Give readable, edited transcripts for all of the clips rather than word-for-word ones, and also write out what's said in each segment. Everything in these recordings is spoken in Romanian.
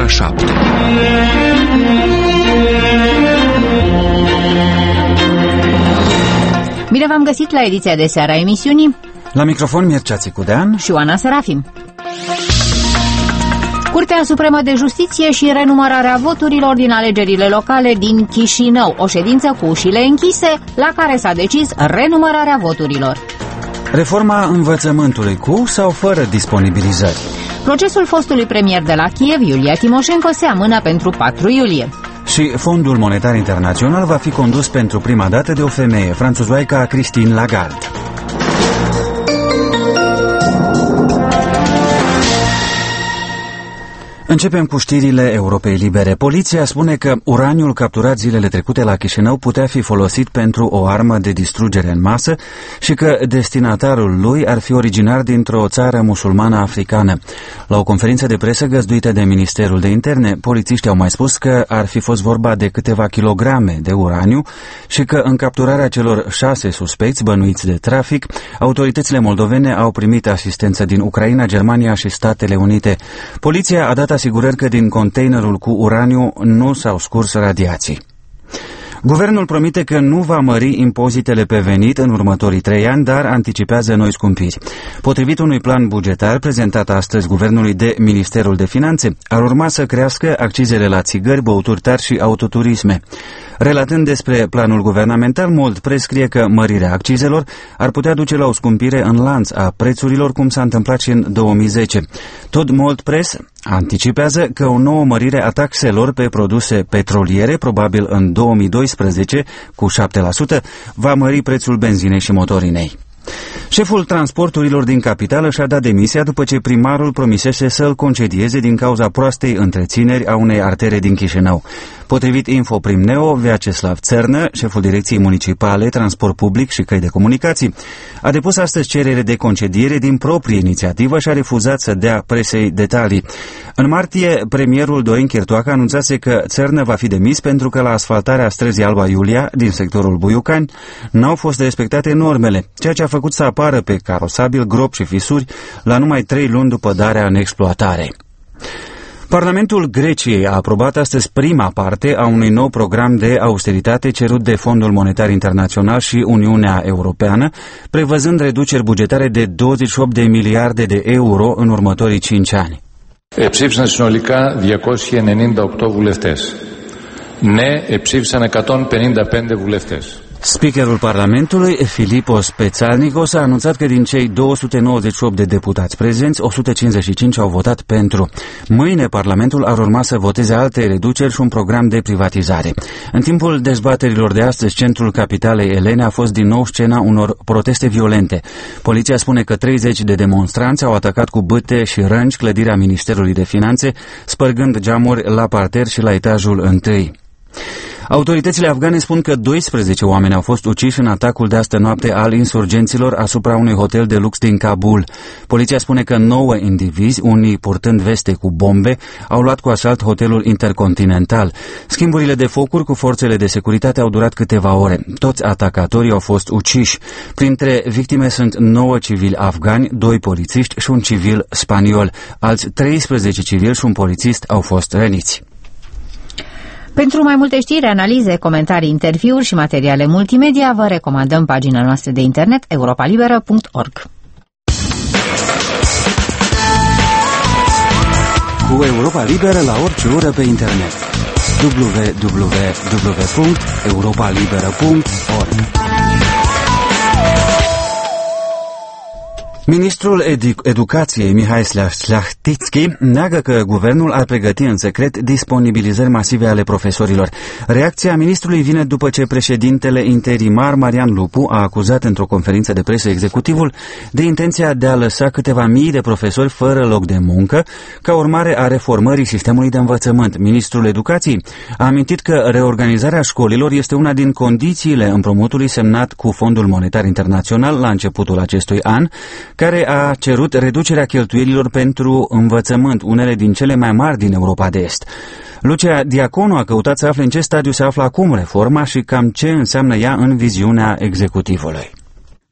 ora 7. Bine v-am găsit la ediția de seară a emisiunii. La microfon Mircea Țicudean și Oana Serafim. Curtea Supremă de Justiție și renumărarea voturilor din alegerile locale din Chișinău. O ședință cu ușile închise, la care s-a decis renumărarea voturilor. Reforma învățământului cu sau fără disponibilizări. Procesul fostului premier de la Kiev, Iulia Timoșenko, se amână pentru 4 iulie. Și Fondul Monetar Internațional va fi condus pentru prima dată de o femeie, franțuzoaica Christine Lagarde. Începem cu știrile Europei Libere. Poliția spune că uraniul capturat zilele trecute la Chișinău putea fi folosit pentru o armă de distrugere în masă și că destinatarul lui ar fi originar dintr-o țară musulmană africană. La o conferință de presă găzduită de Ministerul de Interne, polițiștii au mai spus că ar fi fost vorba de câteva kilograme de uraniu și că în capturarea celor 6 suspecți bănuiți de trafic, autoritățile moldovene au primit asistență din Ucraina, Germania și Statele Unite. Poliția a dat asigurări că din containerul cu uraniu nu s-au scurs radiații. Guvernul promite că nu va mări impozitele pe venit în următorii 3 ani, dar anticipează noi scumpiri. Potrivit unui plan bugetar prezentat astăzi guvernului de Ministerul de Finanțe, ar urma să crească accizele la țigări, băuturi tari și autoturisme. Relatând despre planul guvernamental, Mold prescrie că mărirea accizelor ar putea duce la o scumpire în lanț a prețurilor, cum s-a întâmplat și în 2010. Tot Mold Press anticipează că o nouă mărire a taxelor pe produse petroliere, probabil în 2012, cu 7%, va mări prețul benzinei și motorinei. Șeful transporturilor din capitală și-a dat demisia după ce primarul promisese să-l concedieze din cauza proastei întrețineri a unei artere din Chișinău. Potrivit Infoprim Neo, Vyacheslav Țernă, șeful Direcției Municipale, Transport Public și Căi de Comunicații, a depus astăzi cerere de concediere din proprie inițiativă și a refuzat să dea presei detalii. În martie, premierul Dorin Chirtoacă anunțase că Țernă va fi demis pentru că la asfaltarea străzii Alba Iulia, din sectorul Buiucani, n-au fost respectate normele, ceea ce a făcut să apară pe carosabil gropi și fisuri la numai 3 luni după darea în exploatare. Parlamentul Greciei a aprobat astăzi prima parte a unui nou program de austeritate cerut de Fondul Monetar Internațional și Uniunea Europeană, prevăzând reduceri bugetare de 28 de miliarde de euro în următorii 5 ani. Ψήφισαν συνολικά 298 βουλευτές. Ναι, ψήφισαν 155 βουλευτές. Speakerul Parlamentului, Filipos Petsalnikos, a anunțat că din cei 298 de deputați prezenți, 155 au votat pentru. Mâine Parlamentul ar urma să voteze alte reduceri și un program de privatizare. În timpul dezbaterilor de astăzi, centrul capitalei elene a fost din nou scena unor proteste violente. Poliția spune că 30 de demonstranți au atacat cu bâte și rângi clădirea Ministerului de Finanțe, spărgând geamuri la parter și la etajul 1. Autoritățile afgane spun că 12 oameni au fost uciși în atacul de astă noapte al insurgenților asupra unui hotel de lux din Kabul. Poliția spune că 9 indivizi, unii purtând veste cu bombe, au luat cu asalt hotelul Intercontinental. Schimburile de focuri cu forțele de securitate au durat câteva ore. Toți atacatorii au fost uciși. Printre victime sunt 9 civili afgani, 2 polițiști și un civil spaniol. Alți 13 civili și un polițist au fost răniți. Pentru mai multe știri, analize, comentarii, interviuri și materiale multimedia, vă recomandăm pagina noastră de internet europalibera.org. Cu Europa Liberă la orice oră pe internet. www.europalibera.org. Ministrul Educației, Mihai Șlachtitski, neagă că guvernul ar pregăti în secret disponibilizări masive ale profesorilor. Reacția ministrului vine după ce președintele interimar, Marian Lupu, a acuzat într-o conferință de presă executivul de intenția de a lăsa câteva mii de profesori fără loc de muncă, ca urmare a reformării sistemului de învățământ. Ministrul Educației a amintit că reorganizarea școlilor este una din condițiile împrumutului semnat cu Fondul Monetar Internațional la începutul acestui an, care a cerut reducerea cheltuielilor pentru învățământ, unele din cele mai mari din Europa de Est. Lucia Diaconu a căutat să afle în ce stadiu se află acum reforma și cam ce înseamnă ea în viziunea executivului.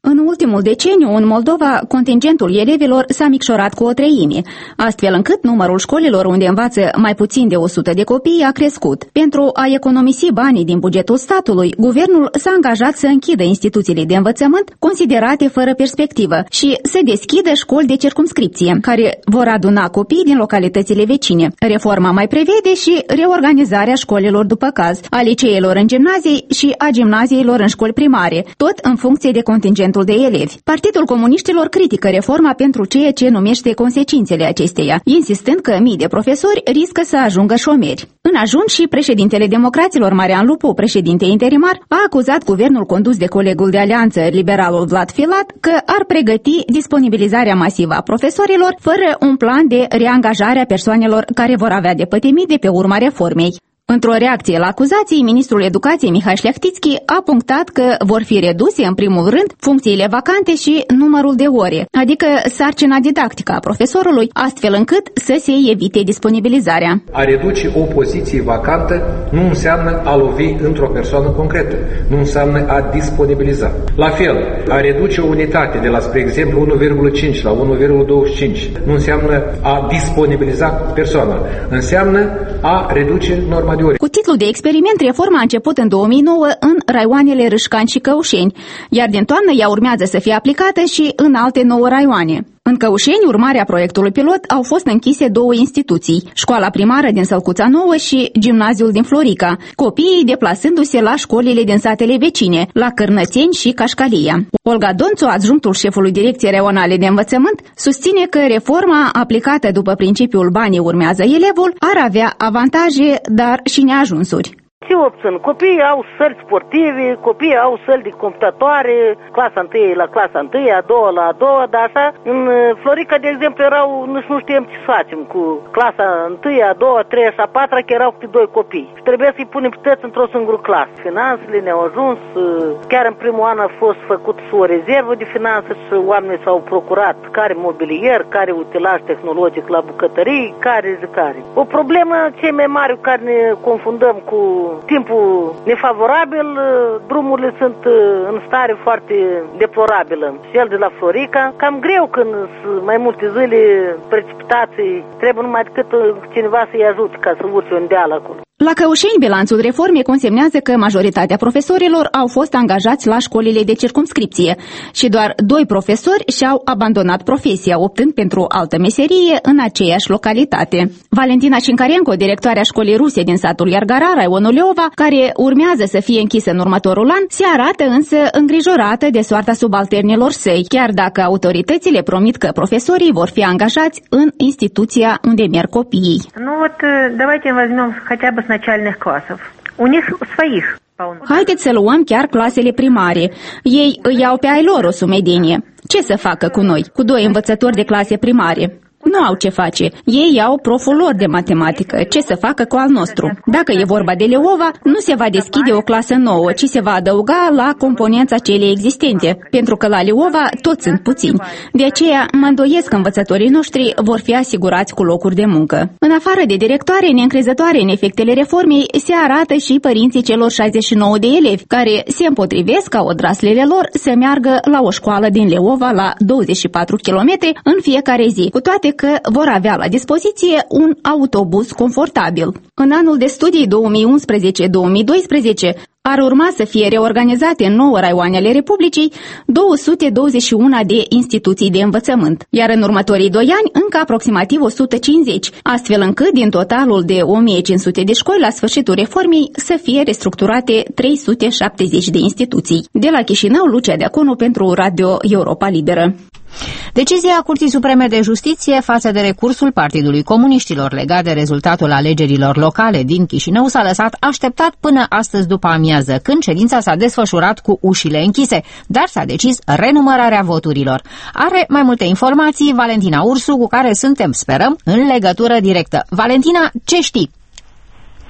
În ultimul deceniu, în Moldova, contingentul elevilor s-a micșorat cu 1/3, astfel încât numărul școlilor unde învață mai puțin de 100 de copii a crescut. Pentru a economisi banii din bugetul statului, guvernul s-a angajat să închidă instituțiile de învățământ considerate fără perspectivă și să deschidă școli de circumscripție, care vor aduna copii din localitățile vecine. Reforma mai prevede și reorganizarea școlilor după caz, a liceelor în gimnazii și a gimnaziilor în școli primare, tot în funcție de contingentul de elevi. Partidul Comuniștilor critică reforma pentru ceea ce numește consecințele acesteia, insistând că mii de profesori riscă să ajungă șomeri. În ajun și președintele Democraților, Marian Lupu, președinte interimar, a acuzat guvernul condus de colegul de alianță, liberalul Vlad Filat, că ar pregăti disponibilizarea masivă a profesorilor fără un plan de reangajare a persoanelor care vor avea de pătimit de pe urma reformei. Într-o reacție la acuzații, ministrul educației Mihai Șleachtițchi a punctat că vor fi reduse, în primul rând, funcțiile vacante și numărul de ore, adică sarcina didactică a profesorului, astfel încât să se evite disponibilizarea. A reduce o poziție vacantă nu înseamnă a lovi într-o persoană concretă, nu înseamnă a disponibiliza. La fel, a reduce o unitate de la, spre exemplu, 1,5 la 1,25 nu înseamnă a disponibiliza persoana, înseamnă a reduce norma. Cu titlul de experiment, reforma a început în 2009 în raioanele Râșcani și Căușeni, iar din toamnă ea urmează să fie aplicată și în alte 9 raioane. În Căușeni, urmarea proiectului pilot, au fost închise 2 instituții, școala primară din Sălcuța Nouă și gimnaziul din Florica, copiii deplasându-se la școlile din satele vecine, la Cârnățeni și Cașcalia. Olga Donțu, adjunctul șefului Direcției Regionale de Învățământ, susține că reforma aplicată după principiul banii urmează elevul ar avea avantaje, dar și neajunsuri. Ce obțin? Copiii au săli sportive, copiii au săli de computatoare, clasa 1 la clasa 1, a doua la a doua, dar așa, în Florica, de exemplu, erau, nu știam ce să facem cu clasa 1, a doua, a treia și a patra, că erau câte 2 copii. Și trebuie să-i punem toți într-o singură clasă. Finanțele ne-au ajuns, chiar în primul an a fost făcut o rezervă de finanțe și oamenii s-au procurat care mobilier, care utilaj tehnologic la bucătării, care. O problemă cei mai mari cu care ne confundăm cu timpul nefavorabil, drumurile sunt în stare foarte deplorabilă. Cel de la Florica, cam greu când sunt mai multe zile precipitații, trebuie numai decât cineva să-i ajute ca să urce un deal acolo. La Căușeni, bilanțul reformei consemnează că majoritatea profesorilor au fost angajați la școlile de circumscripție și doar 2 profesori și-au abandonat profesia, optând pentru altă meserie în aceeași localitate. Valentina Cincarenco, directoarea școlii ruse din satul Iargara, raionul Leova, care urmează să fie închisă în următorul an, se arată însă îngrijorată de soarta subalternilor săi, chiar dacă autoritățile promit că profesorii vor fi angajați în instituția unde merg copiii. Давайте возьмем хотя бы с начальных классов. У них своих. Haideți să luăm chiar clasele primare. Ei îi iau pe ai lor o sumedenie. Ce să facă cu noi, cu 2 învățători de clase primare? Nu au ce face. Ei au proful lor de matematică. Ce să facă cu al nostru? Dacă e vorba de Leova, nu se va deschide o clasă nouă, ci se va adăuga la componența celei existente, pentru că la Leova toți sunt puțini. De aceea mă îndoiesc că învățătorii noștri vor fi asigurați cu locuri de muncă. În afară de directoare neîncrezătoare în efectele reformei, se arată și părinții celor 69 de elevi, care se împotrivesc ca odraslele lor să meargă la o școală din Leova la 24 km în fiecare zi, cu toate că vor avea la dispoziție un autobuz confortabil. În anul de studii 2011-2012 ar urma să fie reorganizate în 9 raioane ale Republicii 221 de instituții de învățământ, iar în următorii 2 ani încă aproximativ 150, astfel încât din totalul de 1500 de școli la sfârșitul reformei să fie restructurate 370 de instituții. De la Chișinău, Lucia Deaconu pentru Radio Europa Liberă. Decizia Curții Supreme de Justiție față de recursul Partidului Comuniștilor legat de rezultatul alegerilor locale din Chișinău s-a lăsat așteptat până astăzi după amiază, când ședința s-a desfășurat cu ușile închise, dar s-a decis renumărarea voturilor. Are mai multe informații Valentina Ursu, cu care suntem, sperăm, în legătură directă. Valentina, ce știi?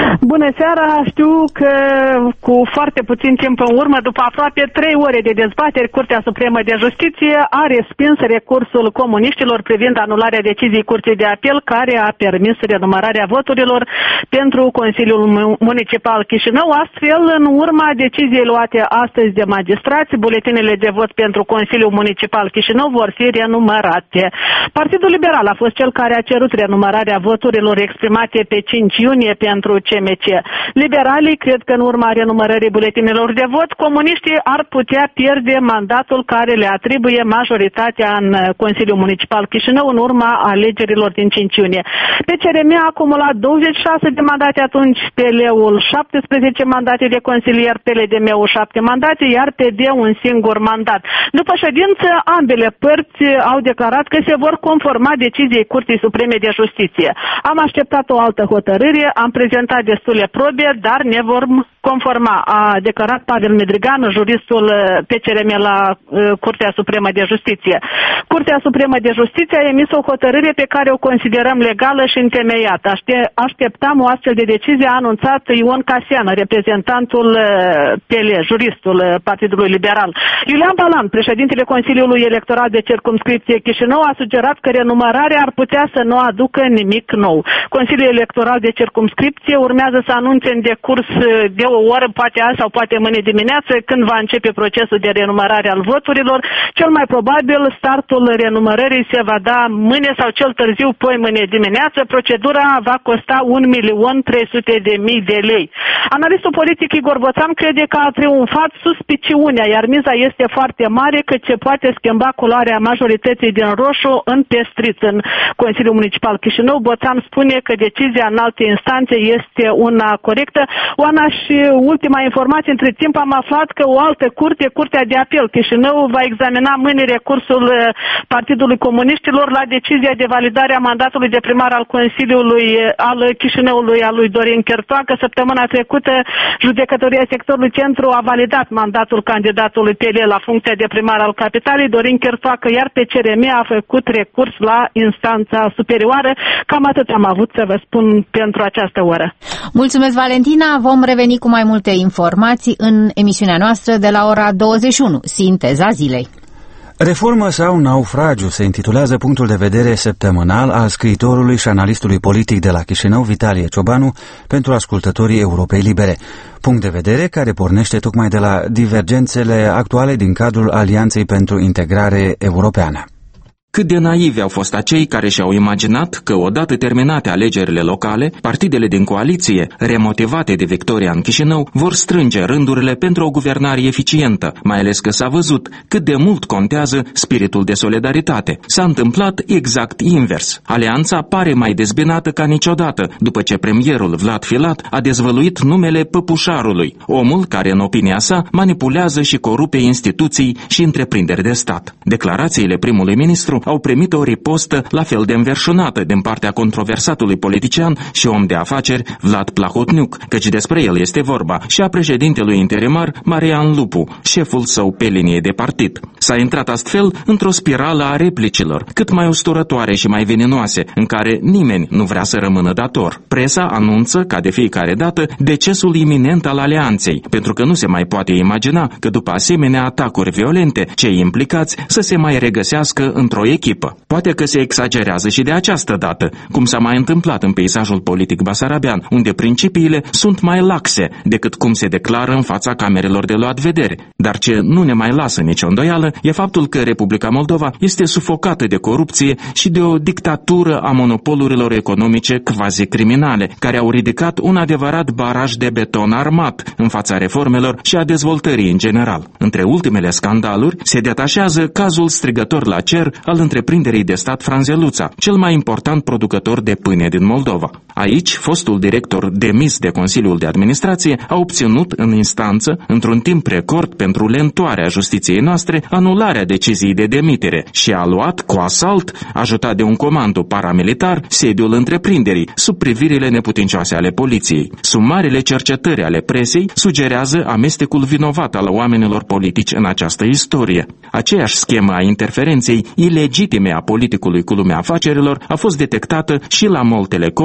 Bună seara! Știu că cu foarte puțin timp în urmă, după aproape 3 ore de dezbateri, Curtea Supremă de Justiție a respins recursul comuniștilor privind anularea deciziei Curții de Apel, care a permis renumărarea voturilor pentru Consiliul Municipal Chișinău. Astfel, în urma deciziei luate astăzi de magistrați, buletinele de vot pentru Consiliul Municipal Chișinău vor fi renumărate. Partidul Liberal a fost cel care a cerut renumărarea voturilor exprimate pe 5 iunie pentru CMC. Liberalii cred că în urma renumărării buletinelor de vot, comuniștii ar putea pierde mandatul care le atribuie majoritatea în Consiliul Municipal Chișinău în urma alegerilor din 5 iunie. PCRM a acumulat 26 de mandate atunci, PL-ul 17 mandate de consilier, PLDM-ul 7 mandate, iar PD un singur mandat. După ședință, ambele părți au declarat că se vor conforma deciziei Curții Supreme de Justiție. Am așteptat o altă hotărâre, am prezentat destule probe, dar ne vom conforma, a declarat Pavel Medrigan, juristul PCRM la Curtea Supremă de Justiție. Curtea Supremă de Justiție a emis o hotărâre pe care o considerăm legală și întemeiată. Așteptam o astfel de decizie, a anunțat Ion Casian, reprezentantul PL, juristul Partidului Liberal. Iulian Balan, președintele Consiliului Electoral de Circumscripție Chișinău, a sugerat că renumărarea ar putea să nu aducă nimic nou. Consiliul Electoral de Circumscripție urmează să anunțe în decurs de o oră, poate azi sau poate mâine dimineață, când va începe procesul de renumărare al voturilor. Cel mai probabil startul renumărării se va da mâine sau cel târziu poi mâine dimineață. Procedura va costa 1.300.000 de lei. Analistul politic Igor Boțan crede că a triumfat suspiciunea, iar miza este foarte mare că se poate schimba culoarea majorității din roșu în pestrit. În Consiliul Municipal Chișinău, Boțan spune că decizia în alte instanțe este una corectă. Oana, și ultima informație, între timp am aflat că o altă curte, Curtea de Apel Chișinău, va examina mâine recursul Partidului Comuniștilor la decizia de validare a mandatului de primar al Consiliului al Chișinăului al lui Dorin Chertoacă. Săptămâna trecută, judecătoria sectorului centru a validat mandatul candidatului PL la funcția de primar al capitalei, Dorin Chertoacă, iar PCRM a făcut recurs la instanța superioară. Cam atât am avut să vă spun pentru această oră. Mulțumesc, Valentina. Vom reveni cu mai multe informații în emisiunea noastră de la ora 21, Sinteza zilei. Reformă sau naufragiu se intitulează punctul de vedere săptămânal al scriitorului și analistului politic de la Chișinău, Vitalie Ciobanu, pentru ascultătorii Europei Libere. Punct de vedere care pornește tocmai de la divergențele actuale din cadrul Alianței pentru Integrare Europeană. Cât de naivi au fost acei care și-au imaginat că, odată terminate alegerile locale, partidele din coaliție, remotivate de victoria în Chișinău, vor strânge rândurile pentru o guvernare eficientă, mai ales că s-a văzut cât de mult contează spiritul de solidaritate. S-a întâmplat exact invers. Alianța pare mai dezbinată ca niciodată, după ce premierul Vlad Filat a dezvăluit numele Păpușarului, omul care, în opinia sa, manipulează și corupe instituții și întreprinderi de stat. Declarațiile primului ministru au primit o ripostă la fel de înverșunată din partea controversatului politician și om de afaceri Vlad Plahotniuc, căci despre el este vorba, și a președintelui interimar Marian Lupu, șeful său pe linie de partid. S-a intrat astfel într-o spirală a replicilor, cât mai usturătoare și mai veninoase, în care nimeni nu vrea să rămână dator. Presa anunță, ca de fiecare dată, decesul iminent al alianței, pentru că nu se mai poate imagina că după asemenea atacuri violente, cei implicați să se mai regăsească într-o echipă. Poate că se exagerează și de această dată, cum s-a mai întâmplat în peisajul politic basarabean, unde principiile sunt mai laxe decât cum se declară în fața camerelor de luat vedere. Dar ce nu ne mai lasă nicio îndoială e faptul că Republica Moldova este sufocată de corupție și de o dictatură a monopolurilor economice quasi-criminale, care au ridicat un adevărat baraj de beton armat în fața reformelor și a dezvoltării în general. Între ultimele scandaluri se detașează cazul strigător la cer al întreprinderii de stat Franzeluța, cel mai important producător de pâine din Moldova. Aici, fostul director demis de Consiliul de Administrație a obținut în instanță, într-un timp record pentru lentoarea justiției noastre, anularea deciziei de demitere și a luat cu asalt, ajutat de un comando paramilitar, sediul întreprinderii, sub privirile neputincioase ale poliției. Sumarele cercetări ale presei sugerează amestecul vinovat al oamenilor politici în această istorie. Aceeași schemă a interferenței ilegitime a politicului cu lumea afacerilor a fost detectată și la MOL Telecom,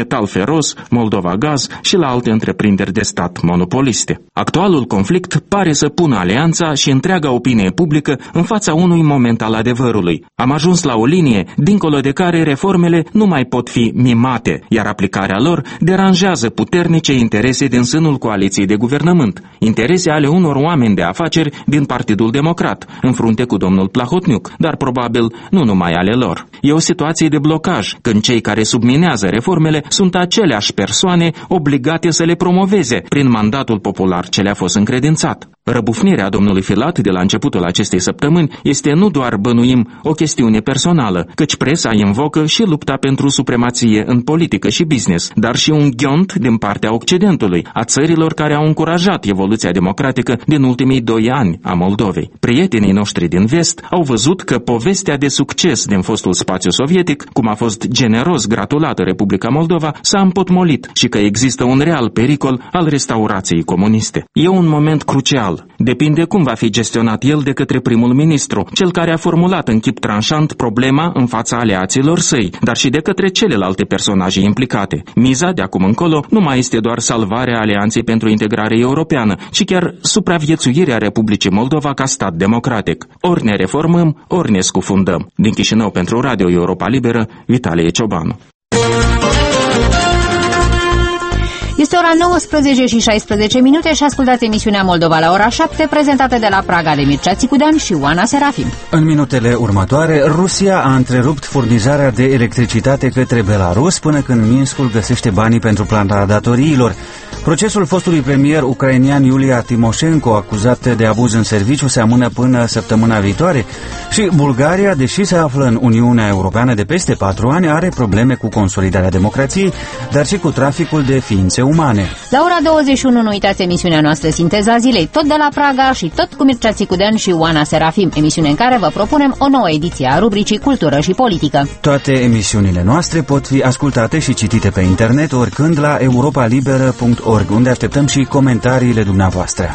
Metal Feros, Moldova Gaz și la alte întreprinderi de stat monopoliste. Actualul conflict pare să pună alianța și întreaga opinie publică în fața unui moment al adevărului. Am ajuns la o linie dincolo de care reformele nu mai pot fi mimate, iar aplicarea lor deranjează puternice interese din sânul coaliției de guvernământ, interese ale unor oameni de afaceri din Partidul Democrat, în frunte cu domnul Plahotniuc, dar probabil nu numai ale lor. E o situație de blocaj, când cei care subminează reformele sunt aceleași persoane obligate să le promoveze prin mandatul popular ce le-a fost încredințat. Răbufnirea domnului Filat de la începutul acestei săptămâni este nu doar, bănuim, o chestiune personală, căci presa invocă și lupta pentru supremație în politică și business, dar și un ghiont din partea Occidentului, a țărilor care au încurajat evoluția democratică din ultimii 2 ani a Moldovei. Prietenii noștri din vest au văzut că povestea de succes din fostul spațiu sovietic, cum a fost generos gratulată Republica Moldova, s-a împotmolit și că există un real pericol al restaurației comuniste. E un moment crucial. Depinde cum va fi gestionat el de către primul ministru, cel care a formulat în chip tranșant problema în fața aliaților săi, dar și de către celelalte personaje implicate. Miza de acum încolo nu mai este doar salvarea Alianței pentru Integrare Europeană, ci chiar supraviețuirea Republicii Moldova ca stat democratic. Ori ne reformăm, ori ne scufundăm. Din Chișinău pentru Radio Europa Liberă, Vitalie Ciobanu. Este ora 19:16 și ascultați emisiunea Moldova la ora 7, prezentată de la Praga de Mircea Țicudean și Oana Serafim. În minutele următoare, Rusia a întrerupt furnizarea de electricitate către Belarus până când Minskul găsește banii pentru plata datoriilor. Procesul fostului premier ucrainian Iulia Timoșenko, acuzat de abuz în serviciu, se amână până săptămâna viitoare și Bulgaria, deși se află în Uniunea Europeană de peste 4 ani, are probleme cu consolidarea democrației, dar și cu traficul de ființe umane. La ora 21 nu uitați emisiunea noastră Sinteza Zilei, tot de la Praga și tot cu Mircea Țicudean și Oana Serafim, emisiune în care vă propunem o nouă ediție a rubricii Cultură și Politică. Toate emisiunile noastre pot fi ascultate și citite pe internet oricând la europalibera.org, unde așteptăm și comentariile dumneavoastră.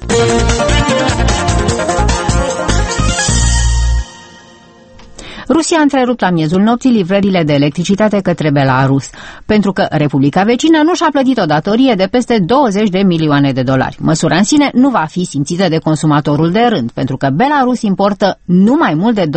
Rusia a întrerupt la miezul nopții livrările de electricitate către Belarus, pentru că Republica vecină nu și-a plătit o datorie de peste 20 de milioane de dolari. Măsura în sine nu va fi simțită de consumatorul de rând, pentru că Belarus importă nu mai mult de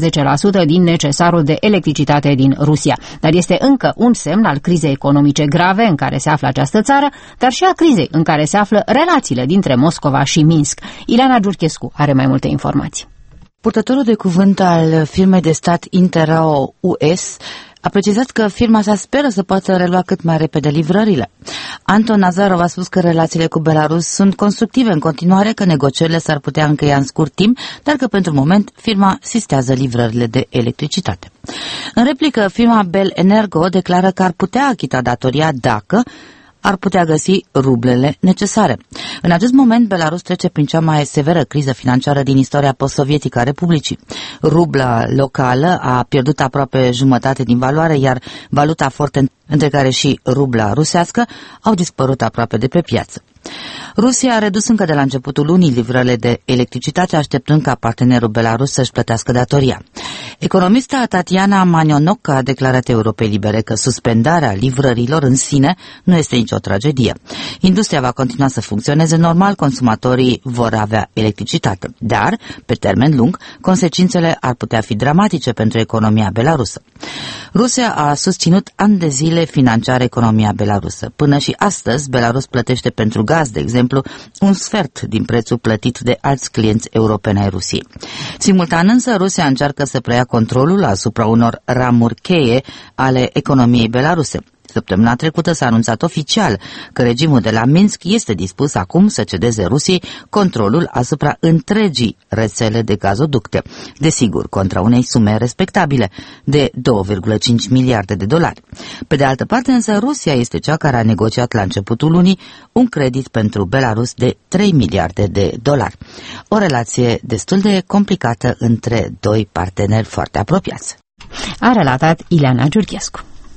12% din necesarul de electricitate din Rusia. Dar este încă un semn al crizei economice grave în care se află această țară, dar și a crizei în care se află relațiile dintre Moscova și Minsk. Ileana Giurchescu are mai multe informații. Purtătorul de cuvânt al firmei de stat Interrao US a precizat că firma sa speră să poată relua cât mai repede livrările. Anton Nazarov a spus că relațiile cu Belarus sunt constructive în continuare, că negocierile s-ar putea încheia în scurt timp, dar că pentru moment firma sistează livrările de electricitate. În replică, firma Bel Energo declară că ar putea achita datoria dacă ar putea găsi rublele necesare. În acest moment, Belarus trece prin cea mai severă criză financiară din istoria post-sovietică a Republicii. Rubla locală a pierdut aproape jumătate din valoare, iar valuta forte, între care și rubla rusească, au dispărut aproape de pe piață. Rusia a redus încă de la începutul lunii livrările de electricitate, așteptând ca partenerul Belarus să-și plătească datoria. Economista Tatiana Manionoc a declarat Europei Libere că suspendarea livrărilor în sine nu este nicio tragedie. Industria va continua să funcționeze normal, consumatorii vor avea electricitate, dar, pe termen lung, consecințele ar putea fi dramatice pentru economia belarusă. Rusia a susținut ani de zile financiar economia belarusă. Până și astăzi, Belarus plătește pentru gaz, de exemplu, un sfert din prețul plătit de alți clienți europeni ai Rusiei. Simultan însă, Rusia încearcă să preia controlul asupra unor ramuri cheie ale economiei belaruse. Săptămâna trecută s-a anunțat oficial că regimul de la Minsk este dispus acum să cedeze Rusiei controlul asupra întregii rețele de gazoducte, desigur, contra unei sume respectabile de 2,5 miliarde de dolari. Pe de altă parte, însă, Rusia este cea care a negociat la începutul lunii un credit pentru Belarus de 3 miliarde de dolari. O relație destul de complicată între doi parteneri foarte apropiați. A relatat Ileana Giurchescu.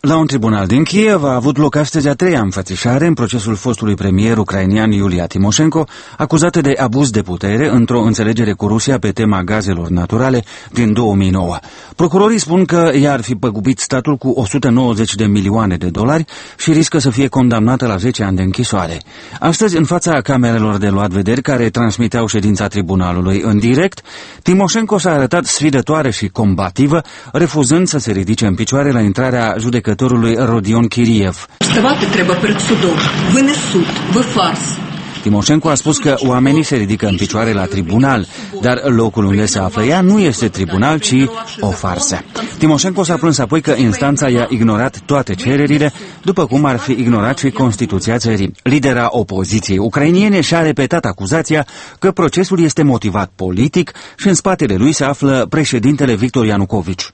La un tribunal din Kiev a avut loc astăzi a treia înfățișare în procesul fostului premier ucrainian Iulia Timoșenko, acuzată de abuz de putere într-o înțelegere cu Rusia pe tema gazelor naturale din 2009. Procurorii spun că ea ar fi păgubit statul cu 190 de milioane de dolari și riscă să fie condamnată la 10 ani de închisoare. Astăzi, în fața camerelor de luat vederi care transmiteau ședința tribunalului în direct, Timoșenko s-a arătat sfidătoare și combativă, refuzând să se ridice în picioare la intrarea judecătorului Rodion Kiriev. Timoșenko a spus că oamenii se ridică în picioare la tribunal, dar locul unde se află ea nu este tribunal, ci o farsă. Timoșenko s-a plâns apoi că instanța i-a ignorat toate cererile, după cum ar fi ignorat și Constituția țării. Lidera opoziției ucrainiene și-a repetat acuzația că procesul este motivat politic și în spatele lui se află președintele Victor Ianucovici.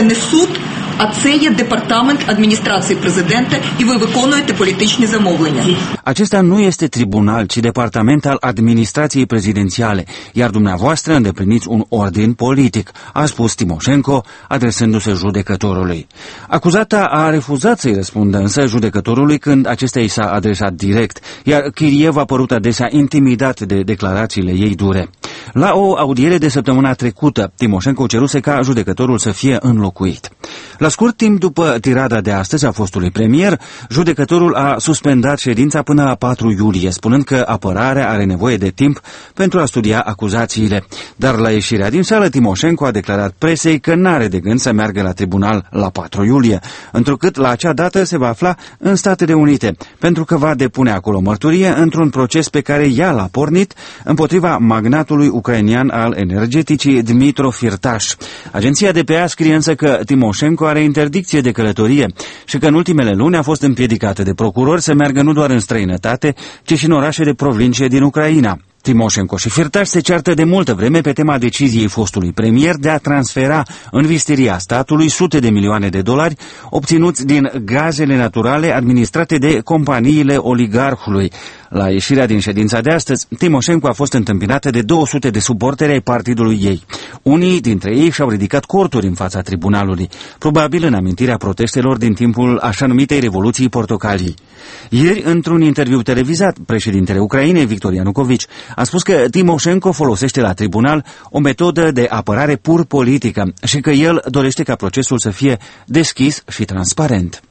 А це є департамент адміністрації президента, і ви виконуєте політичні замовлення. Acesta nu este tribunal, ci departament al administrației prezidențiale, iar dumneavoastră îndepliniți un ordin politic, a spus Timoșenko, adresându-se judecătorului. Acuzata a refuzat să-i răspundă însă judecătorului când acesta i s-a adresat direct, iar Kiriev a părut adesea intimidat de declarațiile ei dure. La o audiere de săptămâna trecută, Timoșenko ceruse ca judecătorul să fie înlocuit. La scurt timp după tirada de astăzi a fostului premier, judecătorul a suspendat ședința până la 4 iulie, spunând că apărarea are nevoie de timp pentru a studia acuzațiile. Dar la ieșirea din sală, Timoșenko a declarat presei că n-are de gând să meargă la tribunal la 4 iulie, întrucât la acea dată se va afla în Statele Unite, pentru că va depune acolo mărturie într-un proces pe care ea l-a pornit împotriva magnatului ucrainian al energeticii Dmitro Firtash. Agenția DPA scrie însă că Timoșenko are interdicție de călătorie și că în ultimele luni a fost împiedicată de procurori să meargă nu doar în străinătate, ci și în orașe de provincie din Ucraina. Timoșenko și Firtash se ceartă de multă vreme pe tema deciziei fostului premier de a transfera în visteria statului sute de milioane de dolari obținuți din gazele naturale administrate de companiile oligarhului. La ieșirea din ședința de astăzi, Timoșenko a fost întâmpinată de 200 de suporteri ai partidului ei. Unii dintre ei și-au ridicat corturi în fața tribunalului, probabil în amintirea protestelor din timpul așa numitei Revoluții Portocalii. Ieri, într-un interviu televizat, președintele Ucrainei, Victor Ianucovici, a spus că Timoșenko folosește la tribunal o metodă de apărare pur politică și că el dorește ca procesul să fie deschis și transparent.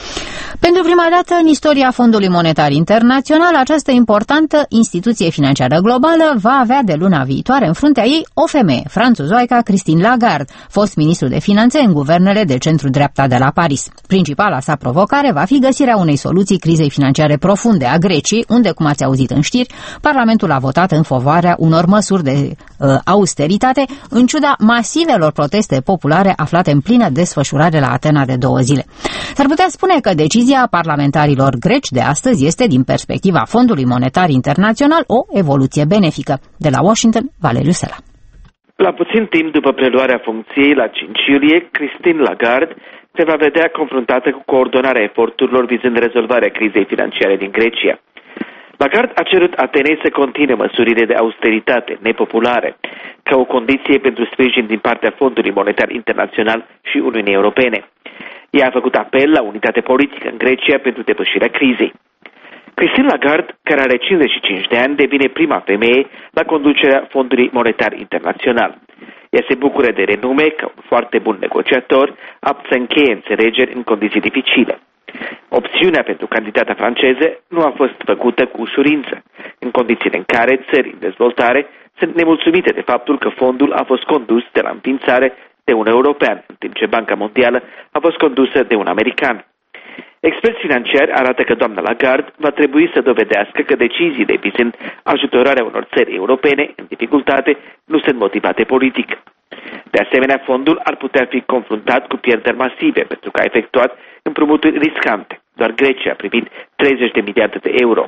Pentru prima dată în istoria Fondului Monetar Internațional, această importantă instituție financiară globală va avea de luna viitoare în fruntea ei o femeie, franțuzoica Christine Lagarde, fost ministru de finanțe în guvernele de centru-dreapta de la Paris. Principala sa provocare va fi găsirea unei soluții crizei financiare profunde a Greciei, unde, cum ați auzit în știri, Parlamentul a votat în favoarea unor măsuri de austeritate, în ciuda masivelor proteste populare aflate în plină desfășurare la Atena de 2 zile. S-ar putea spune că decizia parlamentarilor greci de astăzi este, din perspectiva Fondului Monetar Internațional, o evoluție benefică. De la Washington, Valeriu Sela. La puțin timp după preluarea funcției, la 5 iulie, Christine Lagarde se va vedea confruntată cu coordonarea eforturilor vizând rezolvarea crizei financiare din Grecia. Lagarde a cerut Atenei să continue măsurile de austeritate nepopulare ca o condiție pentru sprijin din partea Fondului Monetar Internațional și Uniunii Europene. Ea a făcut apel la unitate politică în Grecia pentru depășirea crizei. Christine Lagarde, care are 55 de ani, devine prima femeie la conducerea Fondului Monetar Internațional. Ea se bucură de renume ca un foarte bun negociator, apt să încheie înțelegeri în condiții dificile. Opțiunea pentru candidata franceză nu a fost făcută cu ușurință, în condițiile în care țări în dezvoltare sunt nemulțumite de faptul că fondul a fost condus de la înființare de un european, în timp ce Banca Mondială a fost condusă de un american. Experți financiari arată că doamna Lagarde va trebui să dovedească că deciziile vizând ajutorarea unor țări europene în dificultate nu sunt motivate politic. De asemenea, fondul ar putea fi confruntat cu pierderi masive pentru că a efectuat împrumuturi riscante. Doar Grecia a primit 30 de miliarde de euro.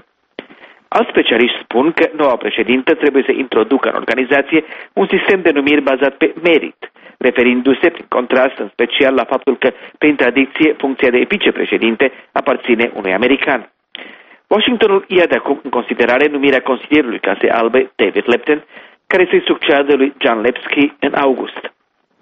Alți specialiști spun că noua președintă trebuie să introducă în organizație un sistem de numiri bazat pe merit, referindu-se prin contrast în special la faptul că, prin tradiție, funcția de vicepreședinte aparține unui american. Washingtonul ia de acum în considerare numirea consilierului Casei Albe, David Lepton, care să-i succeadă lui John Lepsky în august.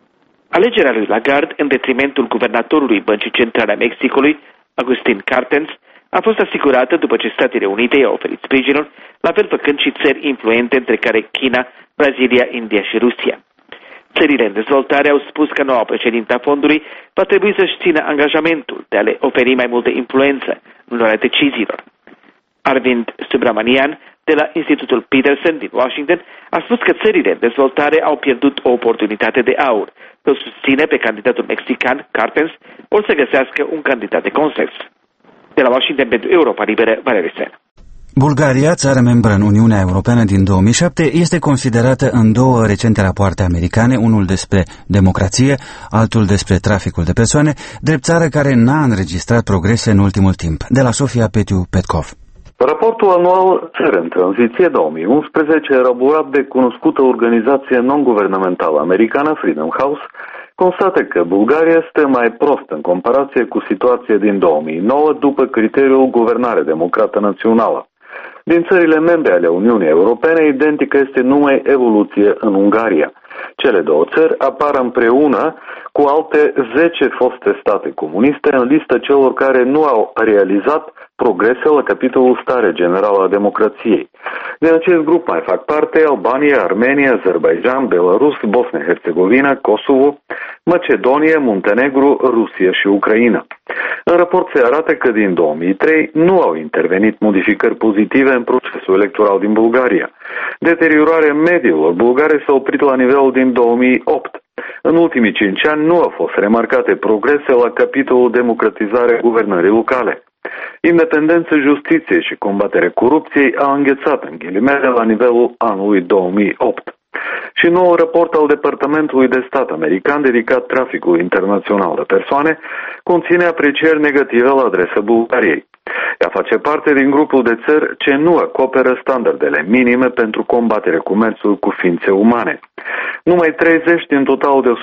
Alegerea lui Lagarde în detrimentul guvernatorului Băncii Centrale a Mexicului, Agustin Carstens, a fost asigurată după ce Statele Unite i-au oferit sprijinul, la fel făcând și țări influente, între care China, Brazilia, India și Rusia. Țările în dezvoltare au spus că noua președintă a fondului va trebui să-și țină angajamentul de a le oferi mai multă influență în luarea deciziilor. Arvind Subramanian, de la Institutul Peterson din Washington, a spus că țările în dezvoltare au pierdut o oportunitate de aur, să susține pe candidatul mexican, Carstens, ori să găsească un candidat de consens. De la Washington pentru Europa Liberă, Valeriu Sen. Bulgaria, țară membră în Uniunea Europeană din 2007, este considerată în două recente rapoarte americane, unul despre democrație, altul despre traficul de persoane, drept țară care n-a înregistrat progrese în ultimul timp. De la Sofia Petiu Petkov. Raportul anual Țări în tranziție 2011, elaborat de cunoscută organizație non-guvernamentală americană Freedom House, constată că Bulgaria este mai prost în comparație cu situația din 2009 după criteriul guvernare democrată națională. Din țările membre ale Uniunii Europene, identică este numai evoluție în Ungaria. Cele două țări apar împreună cu alte 10 foste state comuniste în listă celor care nu au realizat progrese la capitolul stare generală a democrației. Din acest grup mai fac parte Albania, Armenia, Azerbaijan, Belarus, Bosnia-Herzegovina, Kosovo, Macedonia, Muntenegru, Rusia și Ucraina. În raport se arată că din 2003 nu au intervenit modificări pozitive în procesul electoral din Bulgaria. Deteriorarea mediilor bulgare s-a oprit la nivelul din 2008. În ultimii 5 ani nu au fost remarcate progrese la capitolul democratizare guvernării locale. Independență, justiție și combaterea corupției a înghețat în ghilimele la nivelul anului 2008. Și noul raport al Departamentului de Stat american dedicat traficului internațional de persoane conține aprecieri negative la adresa Bulgariei. Ea face parte din grupul de țări ce nu acoperă standardele minime pentru combaterea comerțului cu ființe umane. Numai 30 din totalul de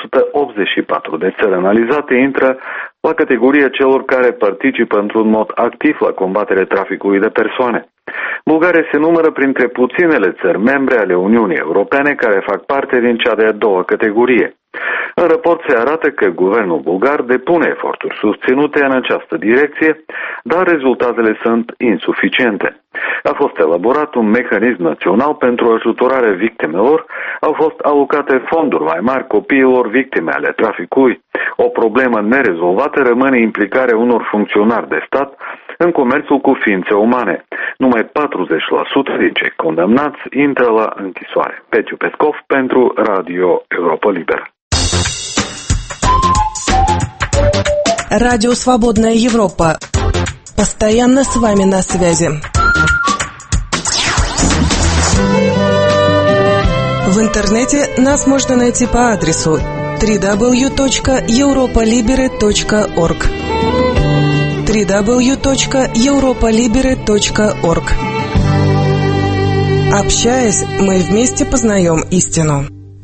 184 de țări analizate intră la categoria celor care participă într-un mod activ la combaterea traficului de persoane. Bulgaria se numără printre puținele țări membre ale Uniunii Europene care fac parte din cea de-a doua categorie. În raport se arată că guvernul bulgar depune eforturi susținute în această direcție, dar rezultatele sunt insuficiente. A fost elaborat un mecanism național pentru ajutorarea victimelor, au fost alocate fonduri mai mari copiilor victime ale traficului. O problemă nerezolvată rămâne implicarea unor funcționari de stat în comerțul cu ființe umane. Numai 40% din cei condamnați intră la închisoare. Petiu Peskov pentru Radio Europa Liberă. Радио «Свободная Европа». Постоянно с вами на связи. В интернете нас можно найти по адресу www.europolibere.org www.europolibere.org. Общаясь, мы вместе познаем истину.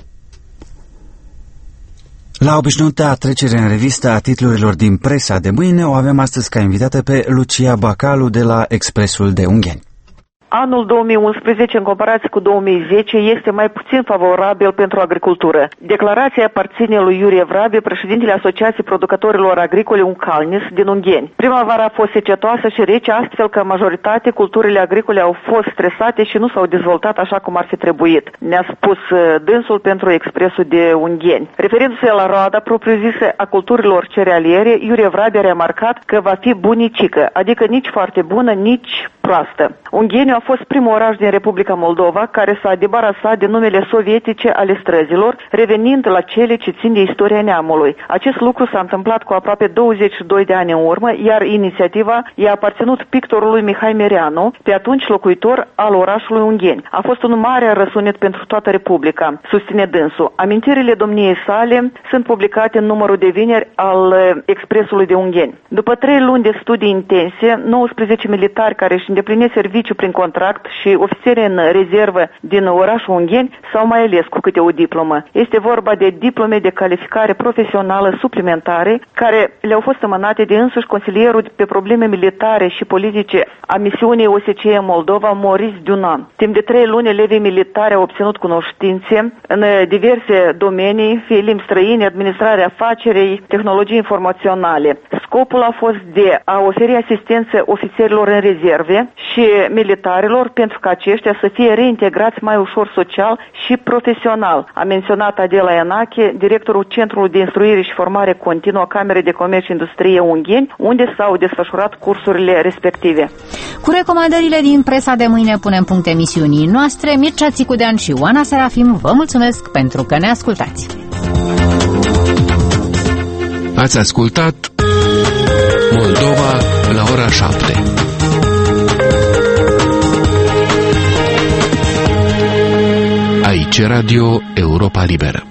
La obișnuita trecere în revistă a titlurilor din presa de mâine, o avem astăzi ca invitată pe Lucia Bacalu de la Expresul de Ungheni. Anul 2011, în comparație cu 2010, este mai puțin favorabil pentru agricultură. Declarația aparține lui Iurie Vrabie, președintele Asociației Producătorilor Agricole Uncalnis din Ungheni. Primăvara a fost secetoasă și rece, astfel că majoritate culturile agricole au fost stresate și nu s-au dezvoltat așa cum ar fi trebuit, ne-a spus dânsul pentru Expresul de Ungheni. Referindu-se la roada propriu-zisă a culturilor cerealiere, Iurie Vrabie a remarcat că va fi bunicică, adică nici foarte bună, nici proastă. Ungheniu a fost primul oraș din Republica Moldova care s-a debarasat de numele sovietice ale străzilor, revenind la cele ce țin de istoria neamului. Acest lucru s-a întâmplat cu aproape 22 de ani în urmă, iar inițiativa i-a aparținut pictorului Mihai Mereanu, pe atunci locuitor al orașului Ungheni. A fost un mare răsunet pentru toată Republica, susține dânsul. Amintirile domniei sale sunt publicate în numărul de vineri al Expresului de Ungheni. După 3 luni de studii intense, 19 militari care își îndeplinesc serviciu prin contract contract și ofițeri în rezervă din orașul Ungheni s-au mai ales cu câte o diplomă. Este vorba de diplome de calificare profesională suplimentare care le-au fost semănate de însuși consilierul pe probleme militare și politice a misiunii OSCE în Moldova, Maurice Dunan. Timp de 3 luni, elevii militari au obținut cunoștințe în diverse domenii, fie limbi străine, administrarea afacerii, tehnologii informaționale. Scopul a fost de a oferi asistență ofițerilor în rezerve și militarilor pentru ca aceștia să fie reintegrați mai ușor social și profesional, a menționat Adela Ianache, directorul Centrului de Instruire și Formare Continuă a Camerei de Comerț și Industrie Ungheni, unde s-au desfășurat cursurile respective. Cu recomandările din presa de mâine punem punct emisiunii noastre. Mircea Țicudean și Oana Serafim vă mulțumesc pentru că ne ascultați. Ați ascultat Moldova la ora 7. Aici Radio Europa Liberă.